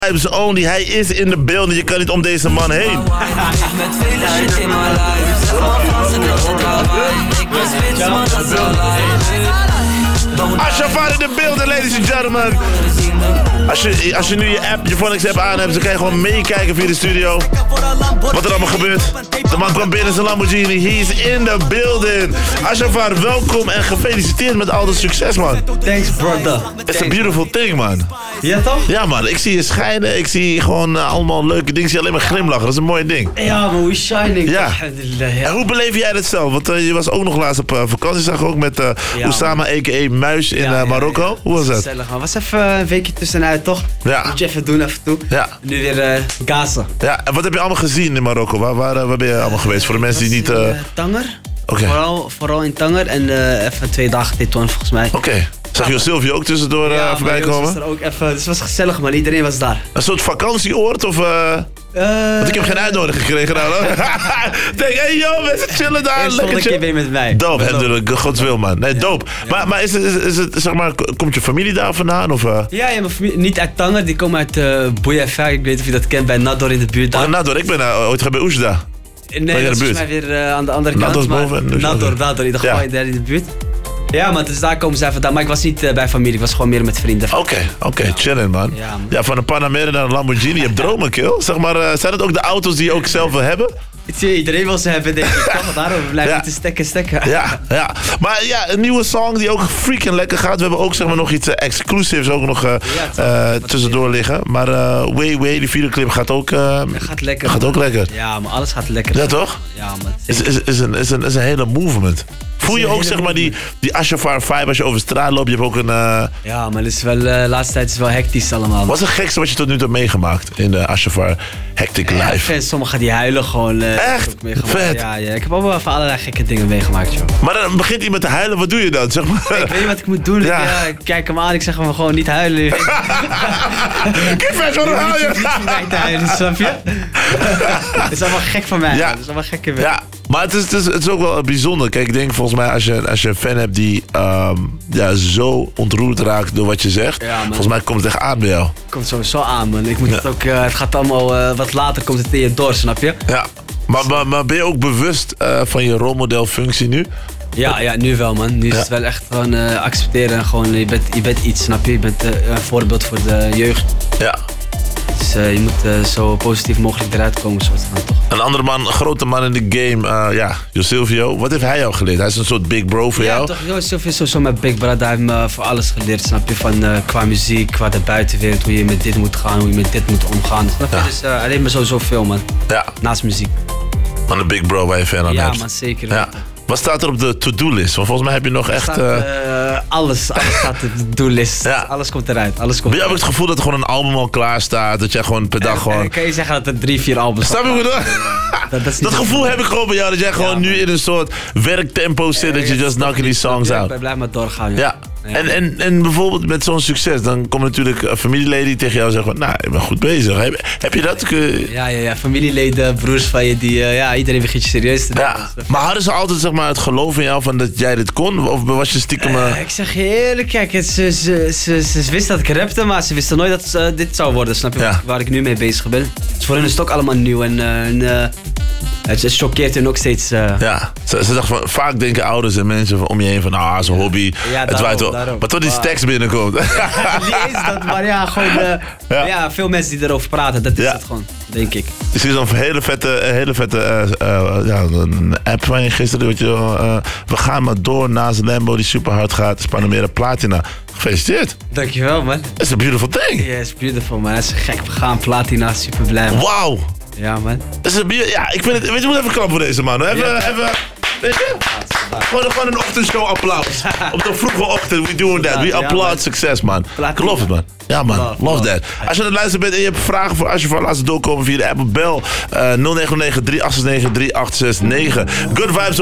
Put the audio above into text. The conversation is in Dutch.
Vibes only, hij is in de building, je kan niet om deze man heen. Ashafar in de building, ladies and gentlemen. Als je nu je app, je Phonics app aan hebt, dan kan je gewoon meekijken via de studio. Wat er allemaal gebeurt. De man kwam binnen zijn Lamborghini, he is in the building. Ashafar, welkom en gefeliciteerd met al dat succes, man. Thanks, brother. It's a beautiful thing, man. Ja, toch? Ja, man, ik zie je schijnen, ik zie gewoon allemaal leuke dingen, ik zie alleen maar glimlachen, dat is een mooi ding. Ja, maar we shining. Ja. Alhamdulillah, ja. En hoe beleef jij dat zelf? Want je was ook nog laatst op vakantie, zag ik ook met Oussama a.k.a. Muis in Marokko. Hoe was dat? Gezellig, man. Was even een weekje tussenuit, toch? Ja. Moet je even doen, even toe. Ja. Nu weer Gaza. Ja, en wat heb je allemaal gezien in Marokko? Waar ben je allemaal geweest? Voor de mensen die niet... Tanger. Oké. Vooral in Tanger en even 2 dagen Tetuan volgens mij. Oké. Zag je Sylvie ook tussendoor voorbij komen? Was er ook even, dus het was gezellig, man. Iedereen was daar. Een soort vakantieoord of... Want ik heb geen uitnodiging gekregen nou. Denk, hey yo, mensen chillen daar. Eerst volgende keer ben je met mij. Doop, natuurlijk. Gods wil, man. Nee, doop. Ja. Maar is het, zeg maar, komt je familie daar vandaan? Of, Ja, mijn familie, niet uit Tanger. Die komen uit Bouyafa. Ik weet niet of je dat kent, bij Nador in de buurt daar. Nador, ik ben ooit bij Oujda. Nee, dat is volgens mij weer aan de andere kant. Nador, in de buurt. Ja, maar dus daar komen zij vandaan. Maar ik was niet bij familie, ik was gewoon meer met vrienden. Oké, chillen, man. Ja, van een Panamera naar een Lamborghini, je hebt dromen, kill. Zeg maar, zijn het ook de auto's die je ook zelf wil hebben? Iedereen wil ze hebben, denk ik. Toch? Daarom blijven we te stekken. Ja. Maar ja, een nieuwe song die ook freaking lekker gaat. We hebben ook zeg maar nog iets exclusives ook nog tussendoor liggen. Maar Way, die videoclip gaat ook... gaat ook lekker. Ja, maar alles gaat lekker. Ja, toch? Ja, man. Is een hele movement. Voel je ook zeg maar die Ashafar vibe als je over straat loopt? Je hebt ook een... Ja, maar het is wel, de laatste tijd is wel hectisch allemaal. Wat is het gekste wat je tot nu toe hebt meegemaakt in de Ashafar Hectic Life? Sommigen die huilen gewoon. Echt? Vet. Ja, ik heb ook wel even allerlei gekke dingen meegemaakt, joh. Maar dan begint iemand te huilen, wat doe je dan? Zeg maar. Ik weet niet wat ik moet doen. Ik kijk hem aan, ik zeg hem gewoon niet huilen. Kijk, vet, wat huil je? Niet voor mij te huilen, snap je? Het is allemaal gek van mij. Het is allemaal gekke weg. Ja, maar het is ook wel bijzonder. Kijk, ik denk volgens mij als je een fan hebt die zo ontroerd raakt door wat je zegt. Ja, volgens mij komt het echt aan bij jou. Het komt sowieso aan, man. Ik moet het ook, het gaat allemaal wat later komt het in je door, snap je? Ja, maar ben je ook bewust van je rolmodelfunctie nu? Ja, nu wel, man. Nu is het wel echt gewoon accepteren en gewoon, je bent iets, snap je? Je bent een voorbeeld voor de jeugd. Ja. Dus je moet zo positief mogelijk eruit komen, soort van, toch? Een andere man, een grote man in de game, Josilvio. Wat heeft hij jou geleerd? Hij is een soort big bro voor jou? Ja, toch. Josilvio is sowieso mijn big brother. Hij heeft me voor alles geleerd, snap je? Van qua muziek, qua de buitenwereld, hoe je met dit moet gaan, hoe je met dit moet omgaan. Snap je? Ja. Dus hij leert me sowieso veel, man. Ja. Naast muziek. Van een big bro waar je fan aan hebt. Ja, man, zeker. Ja. Wat staat er op de to-do-list? Want volgens mij heb je nog echt... Alles staat op de to-do-list. Ja. Alles komt eruit. Heb je ook het gevoel dat er gewoon een album al klaar staat? Dat jij gewoon per dag gewoon... Kan je zeggen dat er 3-4 albums staan? Snap je goed? Dat gevoel heb ik gewoon bij jou. Dat jij gewoon nu in een soort werktempo zit. Dat je just knocking die songs out. Blijf maar doorgaan. Ja. En bijvoorbeeld met zo'n succes, dan komen natuurlijk familieleden die tegen jou zeggen, nou, ik ben goed bezig. Heb je dat? Ja, familieleden, broers van je, iedereen begint je serieus te nemen. Ja. Maar hadden ze altijd zeg maar het geloof in jou van dat jij dit kon? Of was je stiekem... Ik zeg je eerlijk, kijk, ze wisten dat ik rapte, maar ze wisten nooit dat dit zou worden, snap je? Ja. Waar ik nu mee bezig ben. Dus voor hen is het ook allemaal nieuw en het choqueert hen ook steeds. Ja, ze dachten van, vaak denken ouders en mensen om je heen van, het is een hobby. Ja, daarom. Maar tot die tekst binnenkomt. Niet eens dat, maar ja, gewoon veel mensen die erover praten, dat is het gewoon, denk ik. Dus er is een hele vette een app van je gisteren. Weet je, we gaan maar door naast Lambo die super hard gaat. Het is Panamera Platina. Gefeliciteerd. Dankjewel, man. It's a beautiful thing. Ja, it's beautiful, man. Het is gek. We gaan Platina, super blij. Wauw. Ja, man. Ik vind het... Weet je, we moeten even klappen voor deze man. Even... Weet je? Gewoon een ochtendshow applaus. Op de vroege ochtend, we doing that. We applaud succes, man. Ik geloof het, man. Ja, man. Love that. Als je aan het luisteren bent en je hebt vragen voor Ashafar, laat ze doorkomen via de app. Bel 0909 3869 3869. Good vibes.